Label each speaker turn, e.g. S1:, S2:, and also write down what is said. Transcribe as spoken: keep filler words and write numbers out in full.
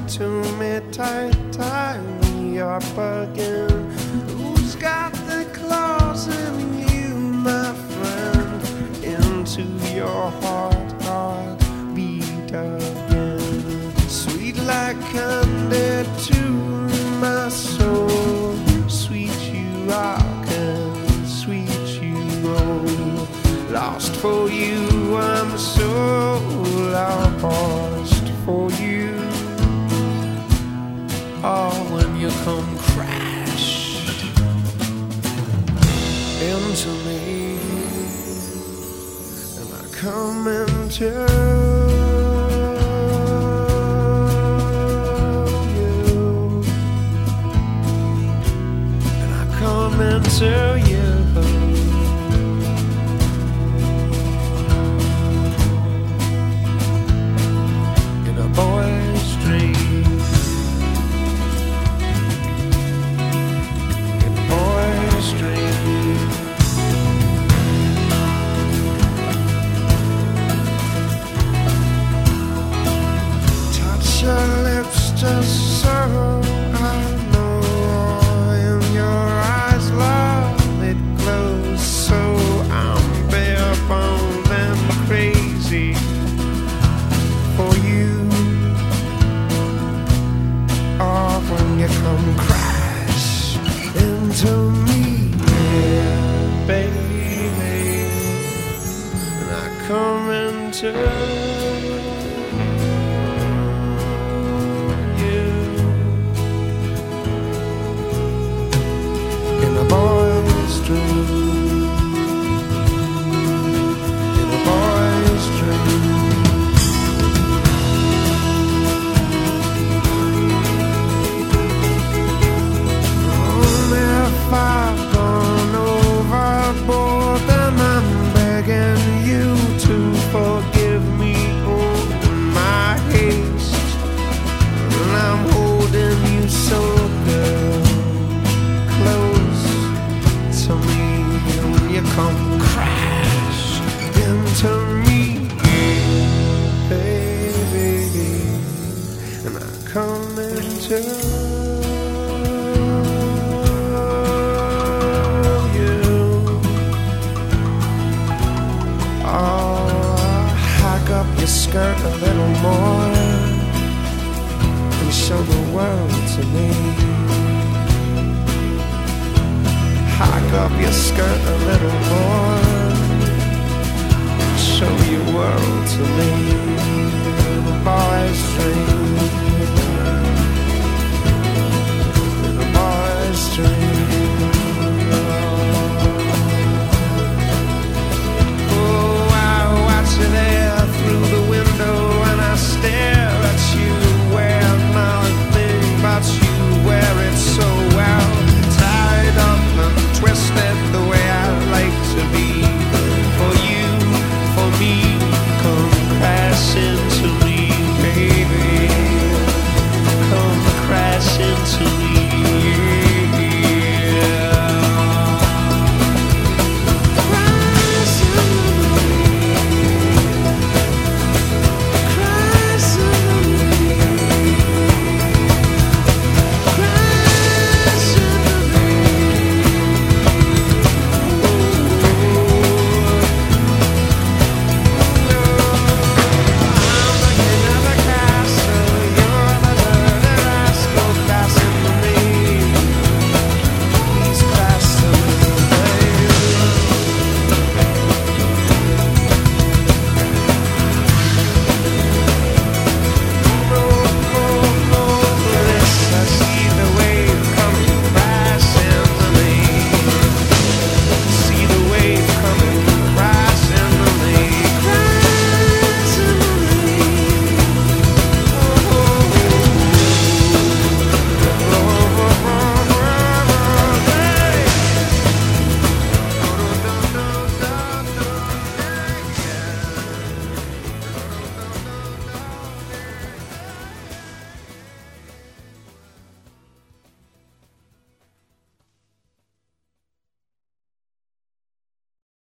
S1: into me tight, tie me up again. Who's got the claws in you, my friend? Into your heart, heart beat again. Sweet like candy to my soul. Sweet you are, and sweet you roll. Lost for you, I'm so lost for you. Oh, when you come crash into me, and I come into you, and I come into you. Boy's dream, in a boy's dream. Touch your lips just so I know. In your eyes, love, it glows so. I'm bare boned and crazy for you. Oh, when you come crash into me, yeah, baby, and I come into you in a boy's dream, in a boy's dream. I've gone overboard, then I'm begging you to forgive me all my haste. And I'm holding you so, girl, close to me. When you come crash into me, baby, and I come into skirt a little more and show the world to me. Hike up your skirt a little more and show your world to me. The boy's dream.